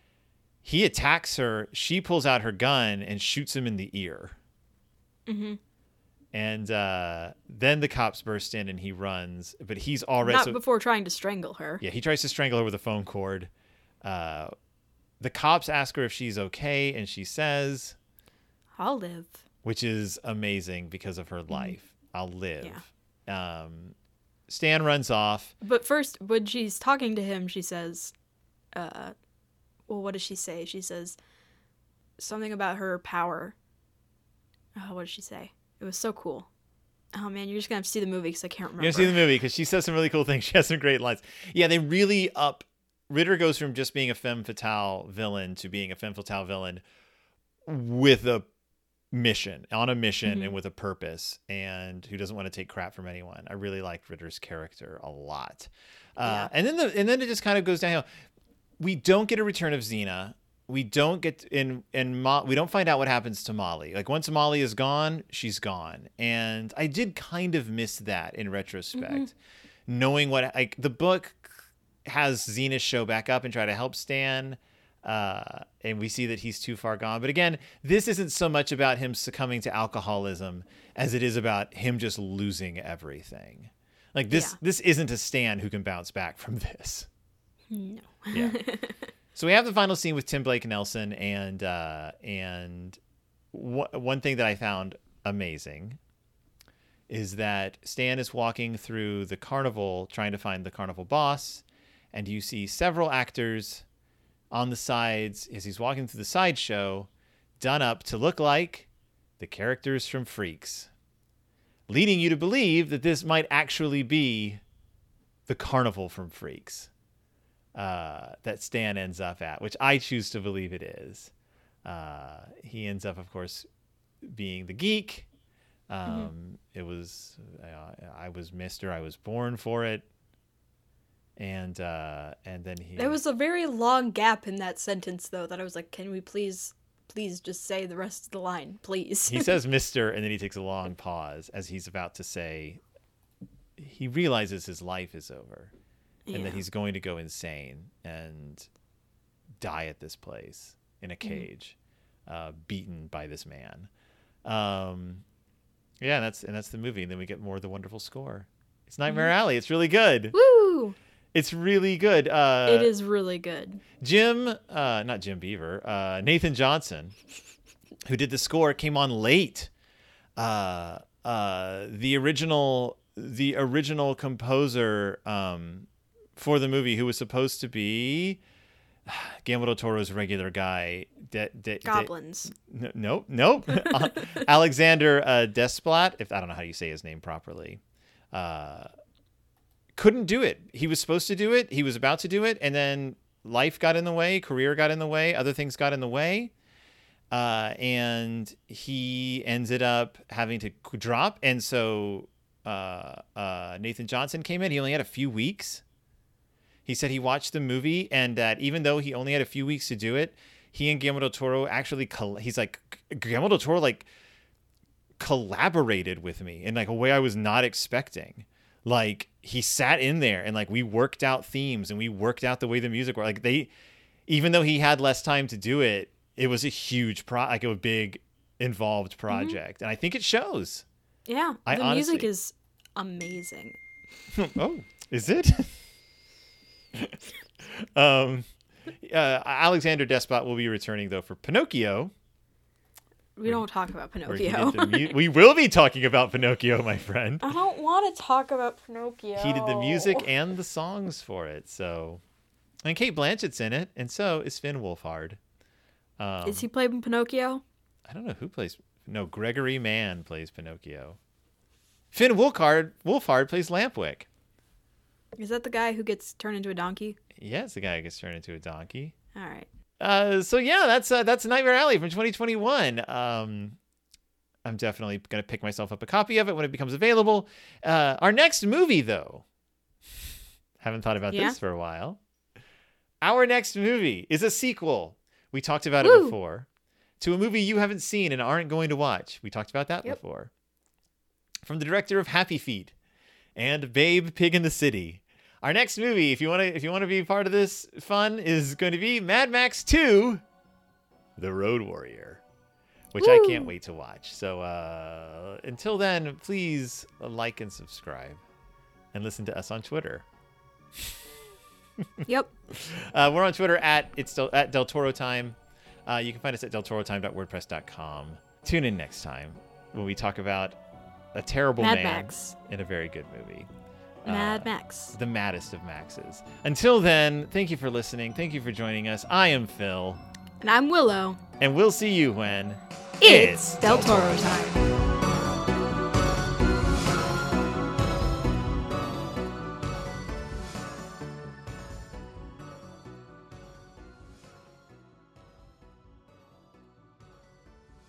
He attacks her. She pulls out her gun and shoots him in the ear. Mm-hmm. And uh, then the cops burst in and he runs, but he's already Not so- before trying to strangle her. yeah, he tries to strangle her with a phone cord. Uh, the cops ask her if she's okay, and she says, I'll live. which is amazing because of her life. I'll live. Yeah. Um, Stan runs off. But first, when she's talking to him, she says, uh, well, what does she say? She says something about her power. Oh, what did she say? It was so cool. Oh, man, you're just going to have to see the movie because I can't remember. You're gonna see the movie because she says some really cool things. She has some great lines. Yeah, they really up. Ritter goes from just being a femme fatale villain to being a femme fatale villain with a mission, on a mission, Mhm. and with a purpose, and who doesn't want to take crap from anyone. I really liked Ritter's character a lot. Uh, Yeah. And then the and then it just kind of goes downhill. We don't get a return of Xena. We don't get in and Mo- we don't find out what happens to Molly. Like once Molly is gone, she's gone. And I did kind of miss that in retrospect. Knowing what like the book has Xena show back up and try to help Stan, uh, and we see that he's too far gone. But again, this isn't so much about him succumbing to alcoholism as it is about him just losing everything. Like this, Yeah. this isn't a Stan who can bounce back from this. No. Yeah. So we have the final scene with Tim Blake Nelson, and uh, and w- one thing that I found amazing is that Stan is walking through the carnival trying to find the carnival boss, and you see several actors on the sides as he's walking through the sideshow, done up to look like the characters from Freaks, leading you to believe that this might actually be the carnival from Freaks. Uh, that Stan ends up at, which I choose to believe it is. Uh, he ends up, of course, being the geek. Um, Mm-hmm. It was uh, I was Mister I was born for it, and uh, and then he. There was a very long gap in that sentence, though, that I was like, can we please, please just say the rest of the line, please? He says Mister and then he takes a long pause as he's about to say. He realizes his life is over. And Yeah. that he's going to go insane and die at this place in a cage, uh, beaten by this man. Um, yeah, and that's and that's the movie. And then we get more of the wonderful score. It's Nightmare Alley. It's really good. Woo! It's really good. Uh, It is really good. Jim, uh, not Jim Beaver, uh, Nathan Johnson, who did the score, came on late. Uh, uh, the original, the original composer. Um, for the movie, who was supposed to be Guillermo del Toro's regular guy. De, de, Goblins. De, no, nope, nope. Alexander uh, Desplat, if I don't know how you say his name properly, uh, couldn't do it. He was supposed to do it. He was about to do it, and then life got in the way, career got in the way, other things got in the way, uh, and he ended up having to drop. And so uh, uh, Nathan Johnson came in. He only had a few weeks. He said he watched the movie, and that even though he only had a few weeks to do it, he and Guillermo del Toro actually, coll- he's like, Guillermo del Toro like collaborated with me in like a way I was not expecting. Like he sat in there and like we worked out themes and we worked out the way the music worked. Like they, even though he had less time to do it, it was a huge pro, like a big involved project, mm-hmm. and I think it shows. Yeah, I the honestly... music is amazing. Oh, is it? um. Uh, Alexander Desplat will be returning though for Pinocchio. We don't talk about Pinocchio. Mu- we will be talking about Pinocchio, my friend. I don't want to talk about Pinocchio. He did the music and the songs for it. So, and Kate Blanchett's in it, and so is Finn Wolfhard. Um, is he playing Pinocchio? I don't know who plays. No, Gregory Mann plays Pinocchio. Finn Wolfhard Wolfhard plays Lampwick. Is that the guy who gets turned into a donkey? Yeah, it's the guy who gets turned into a donkey. All right. Uh, so yeah, that's uh, that's Nightmare Alley from twenty twenty-one. Um, I'm definitely gonna pick myself up a copy of it when it becomes available. Uh, our next movie, though, haven't thought about yeah. this for a while. Our next movie is a sequel. We talked about Woo! it before, to a movie you haven't seen and aren't going to watch. We talked about that yep. before. From the director of Happy Feet and Babe, Pig in the City. Our next movie, if you want to if you want to be part of this fun, is going to be Mad Max two, The Road Warrior, which Woo! I can't wait to watch. So uh, until then, please like and subscribe and listen to us on Twitter. Yep. Uh, we're on Twitter at it's Del, at Del Toro Time. Uh, you can find us at del toro time dot wordpress dot com. Tune in next time when we talk about a terrible Mad man Max. in a very good movie. Mad uh, Max. The maddest of Maxes. Until then, thank you for listening. Thank you for joining us. I am Phil. And I'm Willow. And we'll see you when It's Del Toro time.